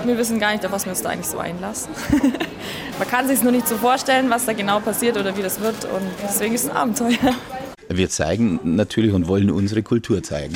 Wir wissen gar nicht, auf was wir uns da eigentlich so einlassen. Man kann sich nur nicht so vorstellen, was da genau passiert oder wie das wird. Und deswegen ist es ein Abenteuer. Wir zeigen natürlich und wollen unsere Kultur zeigen.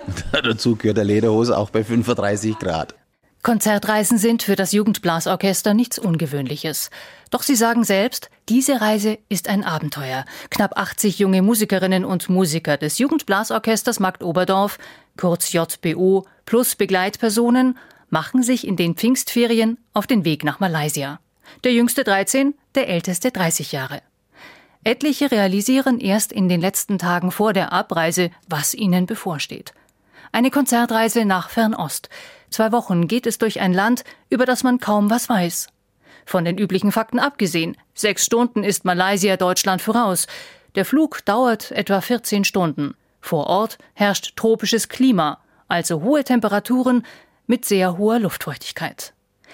Dazu gehört der Lederhose auch bei 35 Grad. Konzertreisen sind für das Jugendblasorchester nichts Ungewöhnliches. Doch sie sagen selbst, diese Reise ist ein Abenteuer. Knapp 80 junge Musikerinnen und Musiker des Jugendblasorchesters Marktoberdorf, kurz JBO, plus Begleitpersonen, machen sich in den Pfingstferien auf den Weg nach Malaysia. Der jüngste 13, der älteste 30 Jahre. Etliche realisieren erst in den letzten Tagen vor der Abreise, was ihnen bevorsteht. Eine Konzertreise nach Fernost. 2 Wochen geht es durch ein Land, über das man kaum was weiß. Von den üblichen Fakten abgesehen, 6 Stunden ist Malaysia Deutschland voraus. Der Flug dauert etwa 14 Stunden. Vor Ort herrscht tropisches Klima, also hohe Temperaturen mit sehr hoher Luftfeuchtigkeit.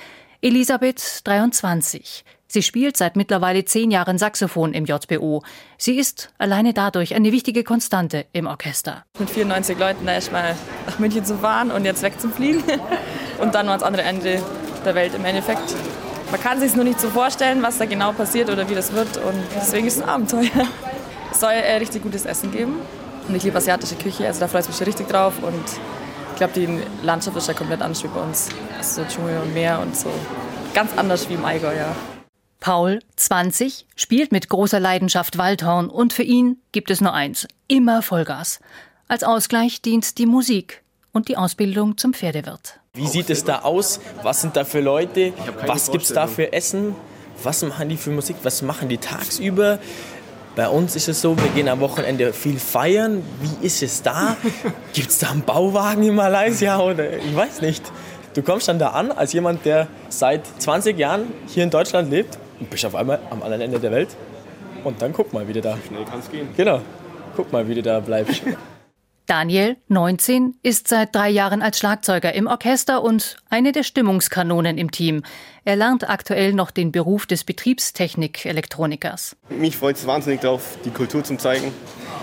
Elisabeth, 23. Sie spielt seit mittlerweile 10 Jahren Saxophon im JBO. Sie ist alleine dadurch eine wichtige Konstante im Orchester. Mit 94 Leuten da erstmal nach München zu fahren und jetzt wegzufliegen und dann noch ans andere Ende der Welt im Endeffekt. Man kann sich nur nicht so vorstellen, was da genau passiert oder wie das wird und deswegen ist es ein Abenteuer. Es soll richtig gutes Essen geben und ich liebe asiatische Küche, also da freue ich mich schon richtig drauf und ich glaube, die Landschaft ist ja komplett anders wie bei uns. Also so Dschungel und Meer und so ganz anders wie im Allgäu, ja. Paul, 20, spielt mit großer Leidenschaft Waldhorn und für ihn gibt es nur eins, immer Vollgas. Als Ausgleich dient die Musik und die Ausbildung zum Pferdewirt. Wie sieht es da aus? Was sind da für Leute? Was gibt es da für Essen? Was machen die für Musik? Was machen die tagsüber? Bei uns ist es so, wir gehen am Wochenende viel feiern. Wie ist es da? Gibt es da einen Bauwagen in Malaysia oder ich weiß nicht. Du kommst dann da an als jemand, der seit 20 Jahren hier in Deutschland lebt und bist auf einmal am anderen Ende der Welt. Und dann guck mal, wie du da... Schnell kann's gehen. Genau. Guck mal, wie du da bleibst. Daniel, 19, ist seit 3 Jahren als Schlagzeuger im Orchester und eine der Stimmungskanonen im Team. Er lernt aktuell noch den Beruf des Betriebstechnik-Elektronikers. Mich freut es wahnsinnig drauf, die Kultur zu zeigen.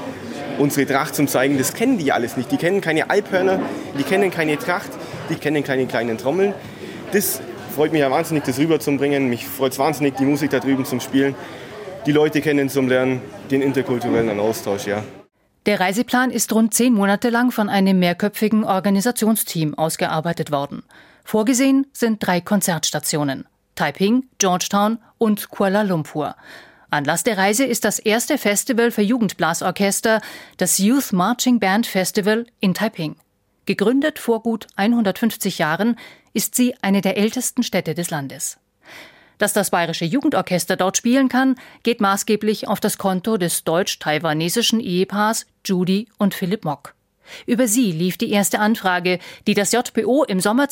Unsere Tracht zu zeigen, das kennen die alles nicht. Die kennen keine Alphörner, die kennen keine Tracht, die kennen keine kleinen Trommeln. Das freut mich ja wahnsinnig, das rüberzubringen. Mich freut es wahnsinnig, die Musik da drüben zum Spielen, die Leute kennen zum Lernen, den interkulturellen Austausch, ja. Der Reiseplan ist rund 10 Monate lang von einem mehrköpfigen Organisationsteam ausgearbeitet worden. Vorgesehen sind 3 Konzertstationen: Taiping, Georgetown und Kuala Lumpur. Anlass der Reise ist das erste Festival für Jugendblasorchester, das Youth Marching Band Festival in Taiping. Gegründet vor gut 150 Jahren, ist sie eine der ältesten Städte des Landes. Dass das Bayerische Jugendorchester dort spielen kann, geht maßgeblich auf das Konto des deutsch-taiwanesischen Ehepaars Judy und Philipp Mock. Über sie lief die erste Anfrage, die das JBO im Sommer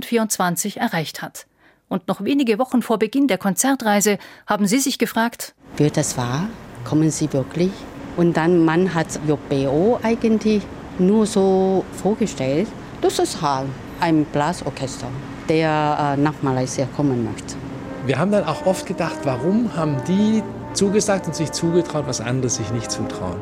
2024 erreicht hat. Und noch wenige Wochen vor Beginn der Konzertreise haben sie sich gefragt: Wird das wahr? Kommen Sie wirklich? Und dann, man hat JBO eigentlich nur so vorgestellt, das ist halt ein Blasorchester, der nach Malaysia kommen möchte. Wir haben dann auch oft gedacht, warum haben die zugesagt und sich zugetraut, was andere sich nicht zutrauen.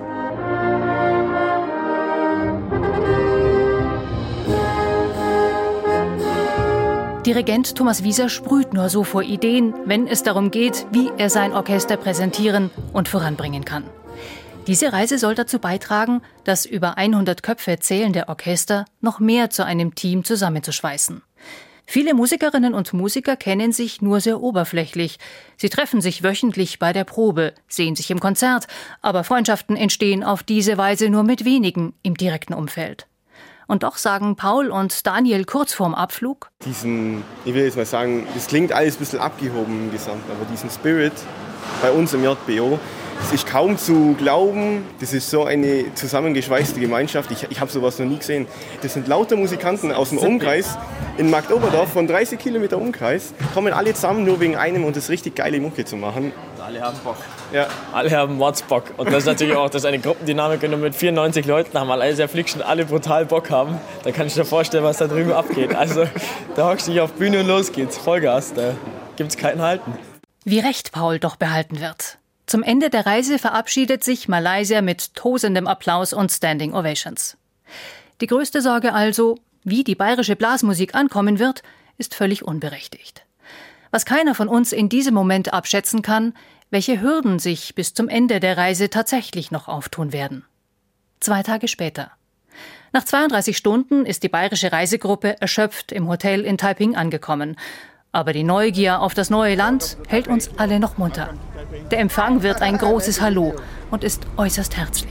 Dirigent Thomas Wieser sprüht nur so vor Ideen, wenn es darum geht, wie er sein Orchester präsentieren und voranbringen kann. Diese Reise soll dazu beitragen, das über 100 Köpfe zählende Orchester noch mehr zu einem Team zusammenzuschweißen. Viele Musikerinnen und Musiker kennen sich nur sehr oberflächlich. Sie treffen sich wöchentlich bei der Probe, sehen sich im Konzert, aber Freundschaften entstehen auf diese Weise nur mit wenigen im direkten Umfeld. Und doch sagen Paul und Daniel kurz vorm Abflug: Ich will jetzt mal sagen, das klingt alles ein bisschen abgehoben im Gesamten, aber diesen Spirit bei uns im JBO, das ist kaum zu glauben. Das ist so eine zusammengeschweißte Gemeinschaft. Ich habe sowas noch nie gesehen. Das sind lauter Musikanten aus dem Umkreis in Marktoberdorf, von 30 Kilometer Umkreis, kommen alle zusammen nur wegen einem und das richtig geile Mucke zu machen. Alle haben Bock. Ja. Alle haben Mordsbock. Und das ist natürlich auch das ist eine Gruppendynamik, wenn du mit 94 Leuten nach Malaysia fliegst und alle brutal Bock haben, dann kannst du dir vorstellen, was da drüben abgeht. Also da hockst du dich auf Bühne und los geht's. Vollgas, da gibt's keinen Halten. Wie recht Paul doch behalten wird. Zum Ende der Reise verabschiedet sich Malaysia mit tosendem Applaus und Standing Ovations. Die größte Sorge also, wie die bayerische Blasmusik ankommen wird, ist völlig unberechtigt. Was keiner von uns in diesem Moment abschätzen kann, welche Hürden sich bis zum Ende der Reise tatsächlich noch auftun werden. 2 Tage später. Nach 32 Stunden ist die bayerische Reisegruppe erschöpft im Hotel in Taiping angekommen. Aber die Neugier auf das neue Land hält uns alle noch munter. Der Empfang wird ein großes Hallo und ist äußerst herzlich.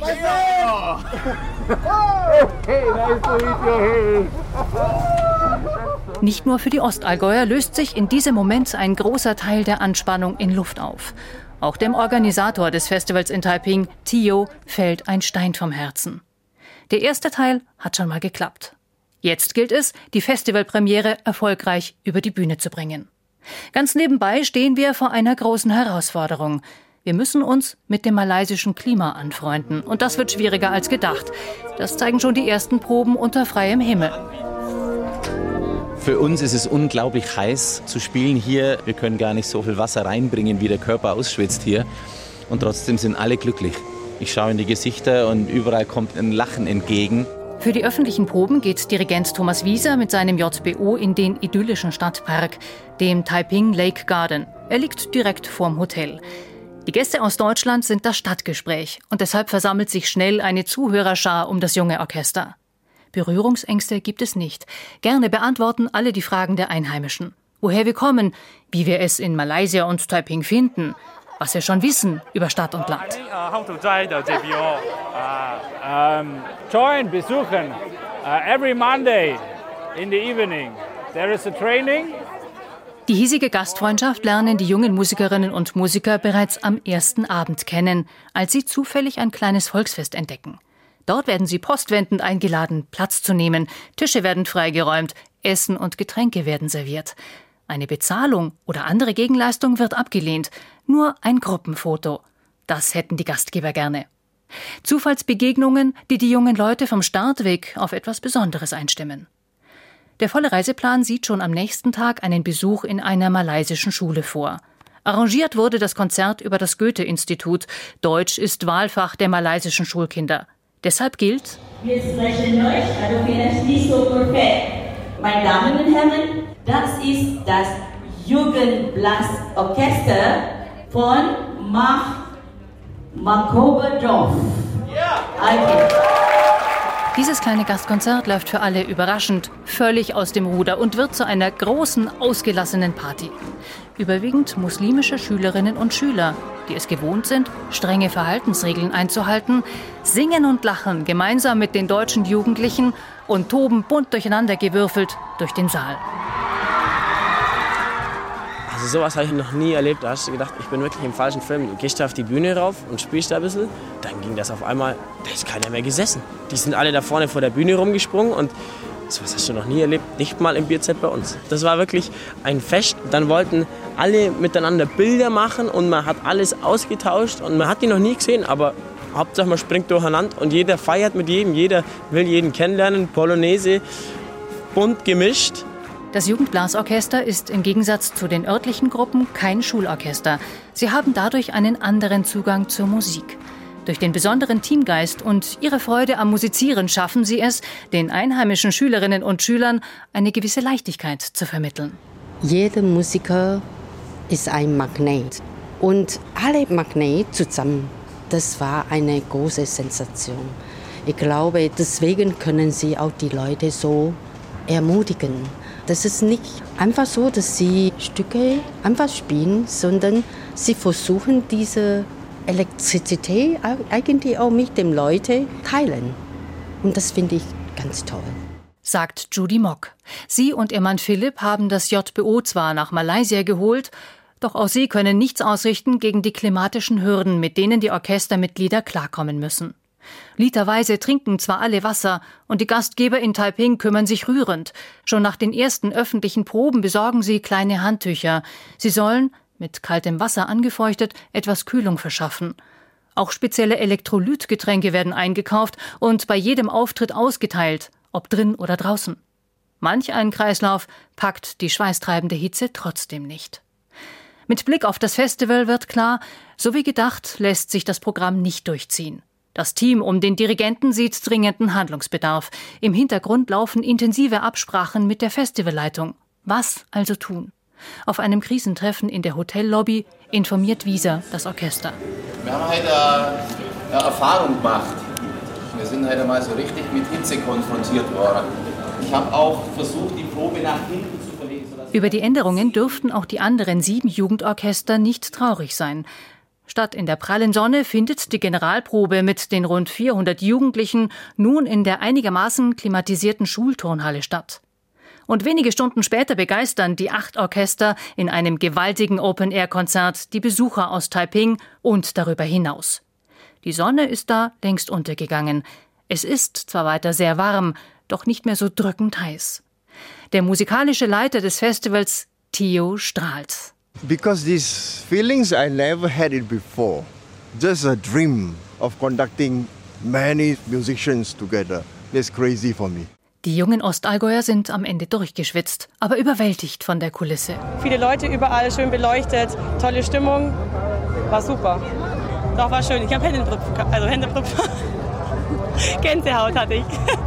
Nicht nur für die Ostallgäuer löst sich in diesem Moment ein großer Teil der Anspannung in Luft auf. Auch dem Organisator des Festivals in Taiping, Tio, fällt ein Stein vom Herzen. Der erste Teil hat schon mal geklappt. Jetzt gilt es, die Festivalpremiere erfolgreich über die Bühne zu bringen. Ganz nebenbei stehen wir vor einer großen Herausforderung. Wir müssen uns mit dem malaysischen Klima anfreunden. Und das wird schwieriger als gedacht. Das zeigen schon die ersten Proben unter freiem Himmel. Für uns ist es unglaublich heiß zu spielen hier. Wir können gar nicht so viel Wasser reinbringen, wie der Körper ausschwitzt hier. Und trotzdem sind alle glücklich. Ich schaue in die Gesichter und überall kommt ein Lachen entgegen. Für die öffentlichen Proben geht Dirigent Thomas Wieser mit seinem JBO in den idyllischen Stadtpark, dem Taiping Lake Garden. Er liegt direkt vorm Hotel. Die Gäste aus Deutschland sind das Stadtgespräch und deshalb versammelt sich schnell eine Zuhörerschar um das junge Orchester. Berührungsängste gibt es nicht. Gerne beantworten alle die Fragen der Einheimischen. Woher wir kommen, wie wir es in Malaysia und Taiping finden, was wir schon wissen über Stadt und Land. Join, besuchen. Every Monday in the evening. There is a training. Die hiesige Gastfreundschaft lernen die jungen Musikerinnen und Musiker bereits am ersten Abend kennen, als sie zufällig ein kleines Volksfest entdecken. Dort werden sie postwendend eingeladen, Platz zu nehmen, Tische werden freigeräumt, Essen und Getränke werden serviert. Eine Bezahlung oder andere Gegenleistung wird abgelehnt, nur ein Gruppenfoto. Das hätten die Gastgeber gerne. Zufallsbegegnungen, die die jungen Leute vom Startweg auf etwas Besonderes einstimmen. Der volle Reiseplan sieht schon am nächsten Tag einen Besuch in einer malaysischen Schule vor. Arrangiert wurde das Konzert über das Goethe-Institut. Deutsch ist Wahlfach der malaysischen Schulkinder. Deshalb gilt: Wir sprechen Deutsch, also vielleicht nicht so perfekt. Meine Damen und Herren, das ist das Jugendblasorchester von Markoberdorf. Okay. Dieses kleine Gastkonzert läuft für alle überraschend, völlig aus dem Ruder und wird zu einer großen, ausgelassenen Party. Überwiegend muslimische Schülerinnen und Schüler, die es gewohnt sind, strenge Verhaltensregeln einzuhalten, singen und lachen gemeinsam mit den deutschen Jugendlichen und toben bunt durcheinandergewürfelt durch den Saal. Also sowas habe ich noch nie erlebt. Da hast du gedacht, ich bin wirklich im falschen Film. Du gehst da auf die Bühne rauf und spielst da ein bisschen. Dann ging das auf einmal, da ist keiner mehr gesessen. Die sind alle da vorne vor der Bühne rumgesprungen und sowas hast du noch nie erlebt. Nicht mal im Bierzelt bei uns. Das war wirklich ein Fest. Dann wollten alle miteinander Bilder machen und man hat alles ausgetauscht und man hat die noch nie gesehen, aber Hauptsache man springt durcheinander und jeder feiert mit jedem. Jeder will jeden kennenlernen. Polonaise, bunt gemischt. Das Jugendblasorchester ist im Gegensatz zu den örtlichen Gruppen kein Schulorchester. Sie haben dadurch einen anderen Zugang zur Musik. Durch den besonderen Teamgeist und ihre Freude am Musizieren schaffen sie es, den einheimischen Schülerinnen und Schülern eine gewisse Leichtigkeit zu vermitteln. Jeder Musiker ist ein Magnet. Und alle Magnete zusammen, das war eine große Sensation. Ich glaube, deswegen können sie auch die Leute so ermutigen. Das ist nicht einfach so, dass sie Stücke einfach spielen, sondern sie versuchen, diese Elektrizität eigentlich auch mit den Leuten teilen. Und das finde ich ganz toll. Sagt Judy Mock. Sie und ihr Mann Philipp haben das JBO zwar nach Malaysia geholt, doch auch sie können nichts ausrichten gegen die klimatischen Hürden, mit denen die Orchestermitglieder klarkommen müssen. Literweise trinken zwar alle Wasser und die Gastgeber in Taiping kümmern sich rührend. Schon nach den ersten öffentlichen Proben besorgen sie kleine Handtücher. Sie sollen, mit kaltem Wasser angefeuchtet, etwas Kühlung verschaffen. Auch spezielle Elektrolytgetränke werden eingekauft und bei jedem Auftritt ausgeteilt, ob drin oder draußen. Manch ein Kreislauf packt die schweißtreibende Hitze trotzdem nicht. Mit Blick auf das Festival wird klar, so wie gedacht lässt sich das Programm nicht durchziehen. Das Team um den Dirigenten sieht dringenden Handlungsbedarf. Im Hintergrund laufen intensive Absprachen mit der Festivalleitung. Was also tun? Auf einem Krisentreffen in der Hotellobby informiert Wieser das Orchester. Wir haben heute eine Erfahrung gemacht. Wir sind heute mal so richtig mit Hitze konfrontiert worden. Ich habe auch versucht, die Probe nach hinten zu verlegen. Über die Änderungen dürften auch die anderen 7 Jugendorchester nicht traurig sein. Statt in der prallen Sonne findet die Generalprobe mit den rund 400 Jugendlichen nun in der einigermaßen klimatisierten Schulturnhalle statt. Und wenige Stunden später begeistern die 8 Orchester in einem gewaltigen Open-Air-Konzert die Besucher aus Taiping und darüber hinaus. Die Sonne ist da längst untergegangen. Es ist zwar weiter sehr warm, doch nicht mehr so drückend heiß. Der musikalische Leiter des Festivals, Theo, strahlt. Because these feelings I never had it before. Just a dream of conducting many musicians together. That's crazy for me. Die jungen Ostallgäuer sind am Ende durchgeschwitzt, aber überwältigt von der Kulisse. Viele Leute überall, schön beleuchtet, tolle Stimmung, war super. Doch, war schön. Ich habe Händebrüpfen. Gänsehaut hatte ich.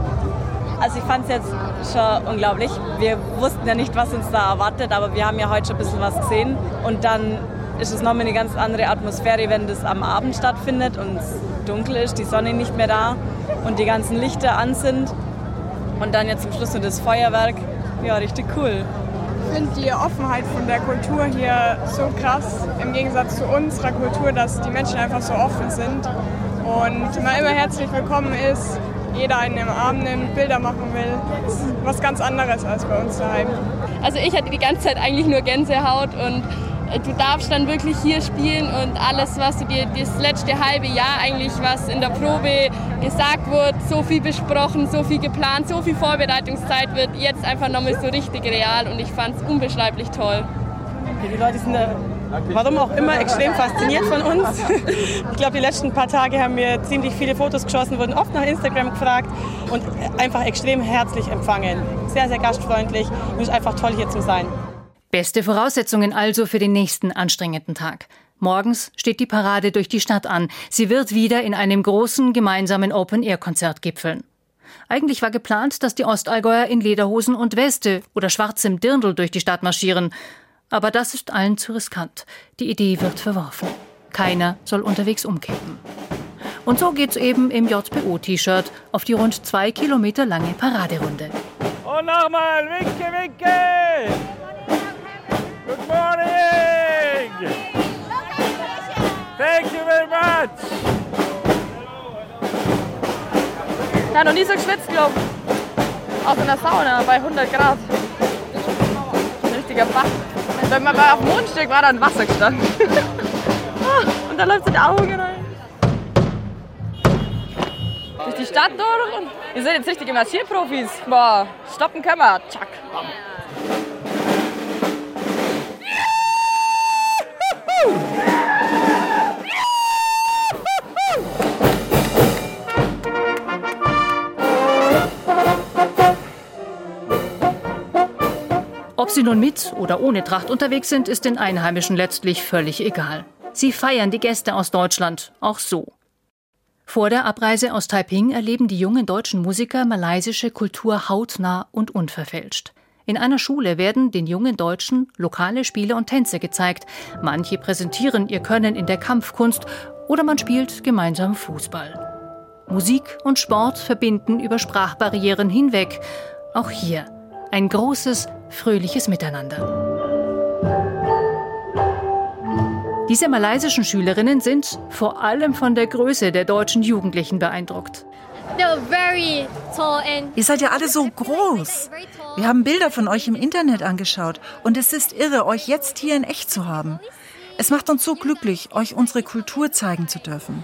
Also ich fand es jetzt schon unglaublich. Wir wussten ja nicht, was uns da erwartet, aber wir haben ja heute schon ein bisschen was gesehen. Und dann ist es nochmal eine ganz andere Atmosphäre, wenn das am Abend stattfindet und es dunkel ist, die Sonne nicht mehr da und die ganzen Lichter an sind. Und dann jetzt zum Schluss nur das Feuerwerk. Ja, richtig cool. Ich finde die Offenheit von der Kultur hier so krass, im Gegensatz zu unserer Kultur, dass die Menschen einfach so offen sind und man immer herzlich willkommen ist, jeder einen im Arm nimmt, Bilder machen will. Das ist was ganz anderes als bei uns daheim. Also ich hatte die ganze Zeit eigentlich nur Gänsehaut und du darfst dann wirklich hier spielen und alles, was du dir das letzte halbe Jahr eigentlich, was in der Probe gesagt wird, so viel besprochen, so viel geplant, so viel Vorbereitungszeit wird jetzt einfach nochmal so richtig real und ich fand es unbeschreiblich toll. Die Leute sind warum auch immer extrem fasziniert von uns. Ich glaube, die letzten paar Tage haben wir ziemlich viele Fotos geschossen, wurden oft nach Instagram gefragt und einfach extrem herzlich empfangen. Sehr, sehr gastfreundlich. Es ist einfach toll, hier zu sein. Beste Voraussetzungen also für den nächsten anstrengenden Tag. Morgens steht die Parade durch die Stadt an. Sie wird wieder in einem großen gemeinsamen Open-Air-Konzert gipfeln. Eigentlich war geplant, dass die Ostallgäuer in Lederhosen und Weste oder schwarzem Dirndl durch die Stadt marschieren. Aber das ist allen zu riskant. Die Idee wird verworfen. Keiner soll unterwegs umkippen. Und so geht's eben im JBO-T-Shirt auf die rund 2 Kilometer lange Paraderunde. Und nochmal, winke, winke! Good morning! Thank you very much! Ich habe noch nie so geschwitzt, glaube ich. Auch in der Sauna bei 100 Grad. Ein richtiger Bach. Wenn man mal auf dem Mondstück war, dann Wasser gestanden. Und dann läuft es in die Augen rein. Durch die Stadt durch. Und wir sind jetzt richtige Marschierprofis. Boah, stoppen können wir. Tschack. Ob sie nun mit oder ohne Tracht unterwegs sind, ist den Einheimischen letztlich völlig egal. Sie feiern die Gäste aus Deutschland auch so. Vor der Abreise aus Taiping erleben die jungen deutschen Musiker malaysische Kultur hautnah und unverfälscht. In einer Schule werden den jungen Deutschen lokale Spiele und Tänze gezeigt. Manche präsentieren ihr Können in der Kampfkunst oder man spielt gemeinsam Fußball. Musik und Sport verbinden über Sprachbarrieren hinweg. Auch hier ein großes, fröhliches Miteinander. Diese malaysischen Schülerinnen sind vor allem von der Größe der deutschen Jugendlichen beeindruckt. Ihr seid ja alle so groß. Wir haben Bilder von euch im Internet angeschaut und es ist irre, euch jetzt hier in echt zu haben. Es macht uns so glücklich, euch unsere Kultur zeigen zu dürfen.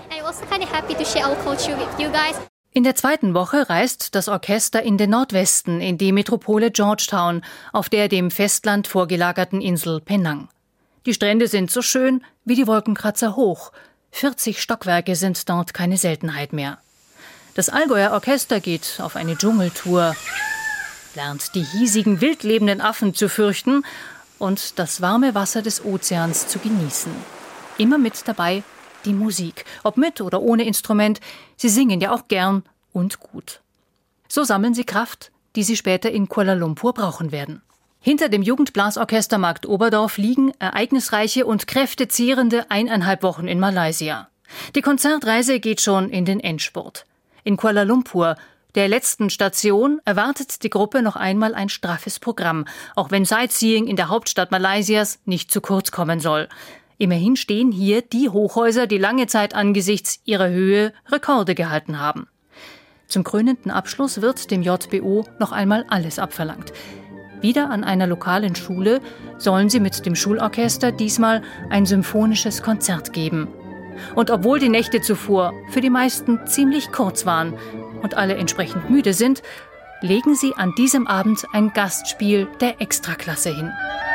In der zweiten Woche reist das Orchester in den Nordwesten, in die Metropole Georgetown, auf der dem Festland vorgelagerten Insel Penang. Die Strände sind so schön wie die Wolkenkratzer hoch. 40 Stockwerke sind dort keine Seltenheit mehr. Das Allgäuer Orchester geht auf eine Dschungeltour, lernt die hiesigen wildlebenden Affen zu fürchten und das warme Wasser des Ozeans zu genießen. Immer mit dabei die Musik, ob mit oder ohne Instrument, sie singen ja auch gern und gut. So sammeln sie Kraft, die sie später in Kuala Lumpur brauchen werden. Hinter dem Jugendblasorchester Markt Oberdorf liegen ereignisreiche und kräftezehrende 1,5 Wochen in Malaysia. Die Konzertreise geht schon in den Endspurt. In Kuala Lumpur, der letzten Station, erwartet die Gruppe noch einmal ein straffes Programm, auch wenn Sightseeing in der Hauptstadt Malaysias nicht zu kurz kommen soll. Immerhin stehen hier die Hochhäuser, die lange Zeit angesichts ihrer Höhe Rekorde gehalten haben. Zum krönenden Abschluss wird dem JBO noch einmal alles abverlangt. Wieder an einer lokalen Schule sollen sie mit dem Schulorchester diesmal ein symphonisches Konzert geben. Und obwohl die Nächte zuvor für die meisten ziemlich kurz waren und alle entsprechend müde sind, legen sie an diesem Abend ein Gastspiel der Extraklasse hin.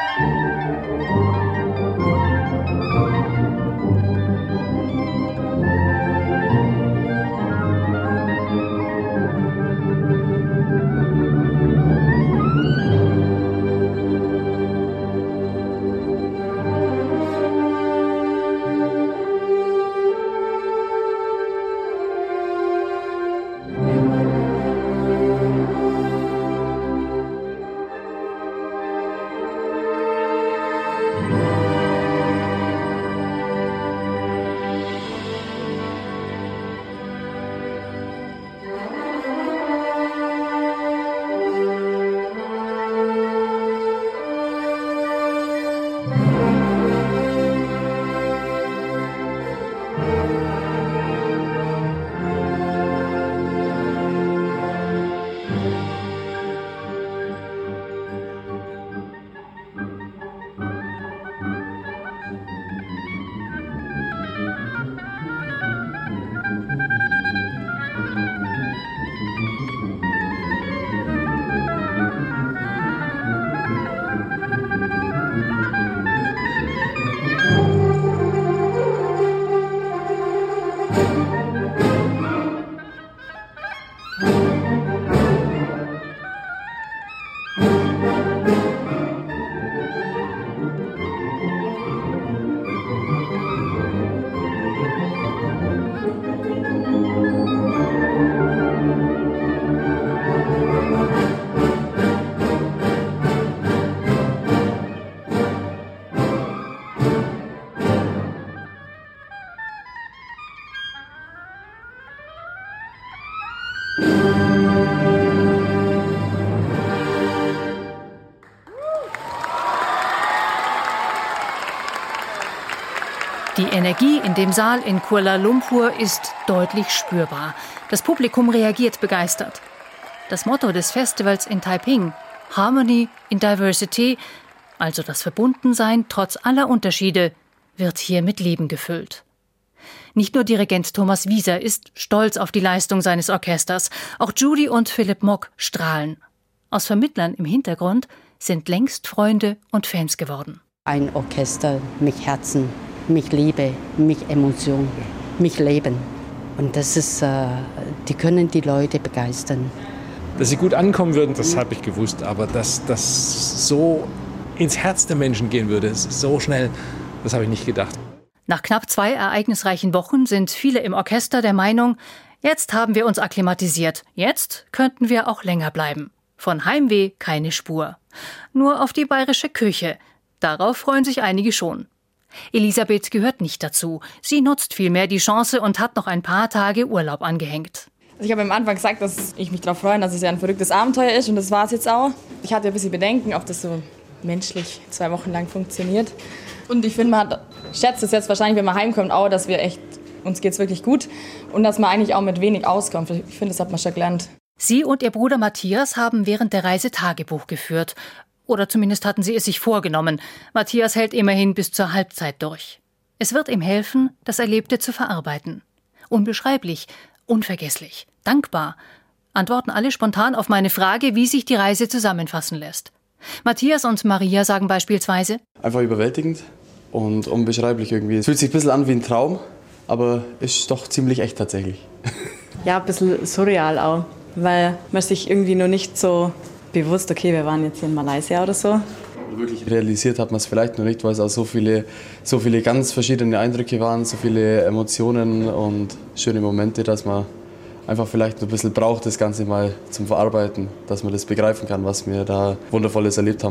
Die Energie in dem Saal in Kuala Lumpur ist deutlich spürbar. Das Publikum reagiert begeistert. Das Motto des Festivals in Taiping, Harmony in Diversity, also das Verbundensein trotz aller Unterschiede, wird hier mit Leben gefüllt. Nicht nur Dirigent Thomas Wieser ist stolz auf die Leistung seines Orchesters, auch Judy und Philipp Mock strahlen. Aus Vermittlern im Hintergrund sind längst Freunde und Fans geworden. Ein Orchester mit Herzen, mit Liebe, mit Emotion, mit Leben. Und das ist, die können die Leute begeistern. Dass sie gut ankommen würden, das habe ich gewusst. Aber dass das so ins Herz der Menschen gehen würde, so schnell, das habe ich nicht gedacht. Nach knapp 2 ereignisreichen Wochen sind viele im Orchester der Meinung, jetzt haben wir uns akklimatisiert, jetzt könnten wir auch länger bleiben. Von Heimweh keine Spur. Nur auf die bayerische Küche. Darauf freuen sich einige schon. Elisabeth gehört nicht dazu. Sie nutzt vielmehr die Chance und hat noch ein paar Tage Urlaub angehängt. Ich habe am Anfang gesagt, dass ich mich darauf freue, dass es ja ein verrücktes Abenteuer ist und das war es jetzt auch. Ich hatte ein bisschen Bedenken, ob das so menschlich 2 Wochen lang funktioniert. Und ich finde, man schätzt es jetzt wahrscheinlich, wenn man heimkommt, auch, dass wir echt, uns geht's wirklich gut und dass man eigentlich auch mit wenig auskommt. Ich finde, das hat man schon gelernt. Sie und ihr Bruder Matthias haben während der Reise Tagebuch geführt. Oder zumindest hatten sie es sich vorgenommen. Matthias hält immerhin bis zur Halbzeit durch. Es wird ihm helfen, das Erlebte zu verarbeiten. Unbeschreiblich, unvergesslich, dankbar. Antworten alle spontan auf meine Frage, wie sich die Reise zusammenfassen lässt. Matthias und Maria sagen beispielsweise: Einfach überwältigend und unbeschreiblich irgendwie. Es fühlt sich ein bisschen an wie ein Traum, aber ist doch ziemlich echt tatsächlich. Ja, ein bisschen surreal auch, weil man sich irgendwie noch nicht so bewusst, okay, wir waren jetzt hier in Malaysia oder so. Wirklich realisiert hat man es vielleicht noch nicht, weil es auch so viele ganz verschiedene Eindrücke waren, so viele Emotionen und schöne Momente, dass man einfach vielleicht ein bisschen braucht, das Ganze mal zum Verarbeiten, dass man das begreifen kann, was wir da Wundervolles erlebt haben.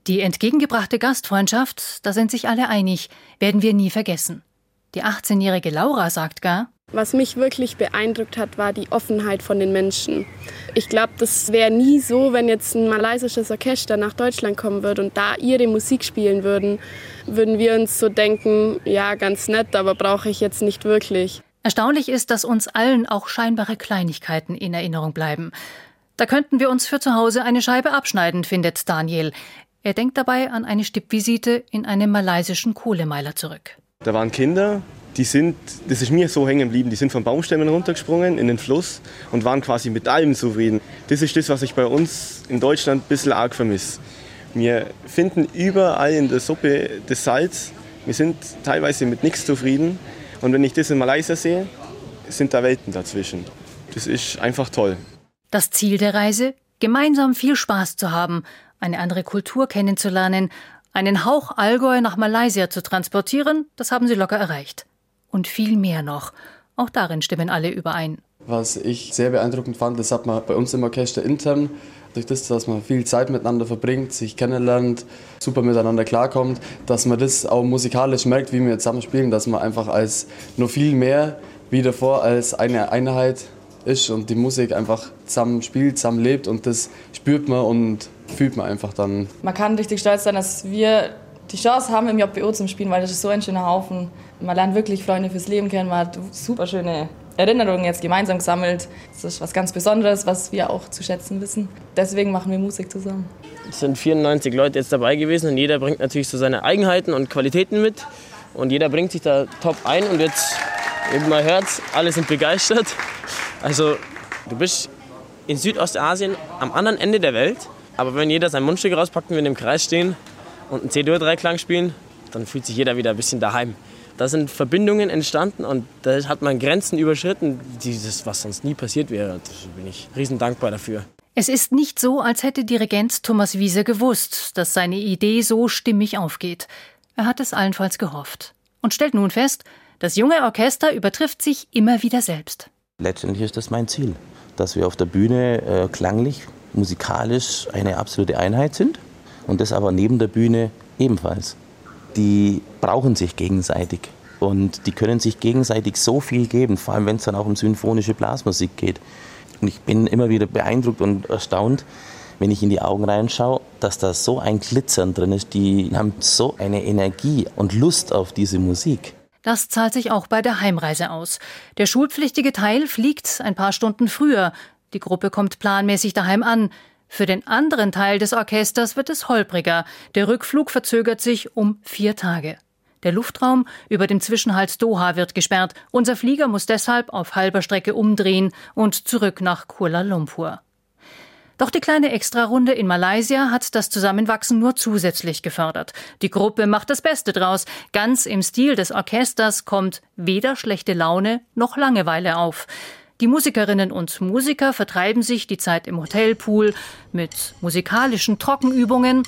Die entgegengebrachte Gastfreundschaft, da sind sich alle einig, werden wir nie vergessen. Die 18-jährige Laura sagt gar: Was mich wirklich beeindruckt hat, war die Offenheit von den Menschen. Ich glaube, das wäre nie so, wenn jetzt ein malaysisches Orchester nach Deutschland kommen würde und da ihre Musik spielen würden wir uns so denken, ja, ganz nett, aber brauche ich jetzt nicht wirklich. Erstaunlich ist, dass uns allen auch scheinbare Kleinigkeiten in Erinnerung bleiben. Da könnten wir uns für zu Hause eine Scheibe abschneiden, findet Daniel. Er denkt dabei an eine Stippvisite in einem malaysischen Kohlemeiler zurück. Da waren Kinder, das ist mir so hängen geblieben, die sind von Baumstämmen runtergesprungen in den Fluss und waren quasi mit allem zufrieden. Das ist das, was ich bei uns in Deutschland ein bisschen arg vermisse. Wir finden überall in der Suppe das Salz, wir sind teilweise mit nichts zufrieden. Und wenn ich das in Malaysia sehe, sind da Welten dazwischen. Das ist einfach toll. Das Ziel der Reise? Gemeinsam viel Spaß zu haben, eine andere Kultur kennenzulernen, einen Hauch Allgäu nach Malaysia zu transportieren, das haben sie locker erreicht. Und viel mehr noch. Auch darin stimmen alle überein. Was ich sehr beeindruckend fand, das hat man bei uns im Orchester intern, durch das, dass man viel Zeit miteinander verbringt, sich kennenlernt, super miteinander klarkommt, dass man das auch musikalisch merkt, wie wir zusammen spielen, dass man einfach als noch viel mehr wie davor als eine Einheit ist und die Musik einfach zusammen spielt, zusammen lebt und das spürt man und fühlt man einfach dann. Man kann richtig stolz sein, dass wir die Chance haben, im JBO zu spielen, weil das ist so ein schöner Haufen. Man lernt wirklich Freunde fürs Leben kennen, man hat super schöne Erinnerungen jetzt gemeinsam gesammelt. Das ist was ganz Besonderes, was wir auch zu schätzen wissen. Deswegen machen wir Musik zusammen. Es sind 94 Leute jetzt dabei gewesen und jeder bringt natürlich so seine Eigenheiten und Qualitäten mit. Und jeder bringt sich da top ein und jetzt, eben mal hört, alle sind begeistert. Also du bist in Südostasien am anderen Ende der Welt, aber wenn jeder sein Mundstück rauspackt und wir in dem Kreis stehen und einen C-Dur-Dreiklang spielen, dann fühlt sich jeder wieder ein bisschen daheim. Da sind Verbindungen entstanden und da hat man Grenzen überschritten, was sonst nie passiert wäre. Da bin ich riesen dankbar dafür. Es ist nicht so, als hätte Dirigent Thomas Wieser gewusst, dass seine Idee so stimmig aufgeht. Er hat es allenfalls gehofft und stellt nun fest, das junge Orchester übertrifft sich immer wieder selbst. Letztendlich ist das mein Ziel, dass wir auf der Bühne klanglich, musikalisch eine absolute Einheit sind und das aber neben der Bühne ebenfalls. Die brauchen sich gegenseitig und die können sich gegenseitig so viel geben, vor allem wenn es dann auch um symphonische Blasmusik geht. Und ich bin immer wieder beeindruckt und erstaunt, wenn ich in die Augen reinschaue, dass da so ein Glitzern drin ist. Die haben so eine Energie und Lust auf diese Musik. Das zahlt sich auch bei der Heimreise aus. Der schulpflichtige Teil fliegt ein paar Stunden früher. Die Gruppe kommt planmäßig daheim an. Für den anderen Teil des Orchesters wird es holpriger. Der Rückflug verzögert sich um 4 Tage. Der Luftraum über dem Zwischenhalt Doha wird gesperrt. Unser Flieger muss deshalb auf halber Strecke umdrehen und zurück nach Kuala Lumpur. Doch die kleine Extrarunde in Malaysia hat das Zusammenwachsen nur zusätzlich gefördert. Die Gruppe macht das Beste draus. Ganz im Stil des Orchesters kommt weder schlechte Laune noch Langeweile auf. Die Musikerinnen und Musiker vertreiben sich die Zeit im Hotelpool mit musikalischen Trockenübungen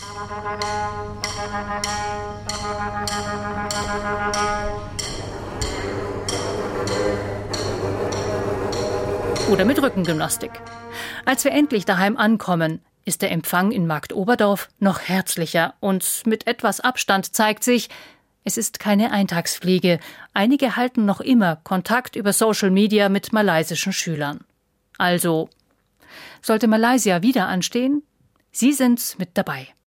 oder mit Rückengymnastik. Als wir endlich daheim ankommen, ist der Empfang in Marktoberdorf noch herzlicher und mit etwas Abstand zeigt sich, es ist keine Eintagsfliege. Einige halten noch immer Kontakt über Social Media mit malaysischen Schülern. Also, sollte Malaysia wieder anstehen? Sie sind mit dabei.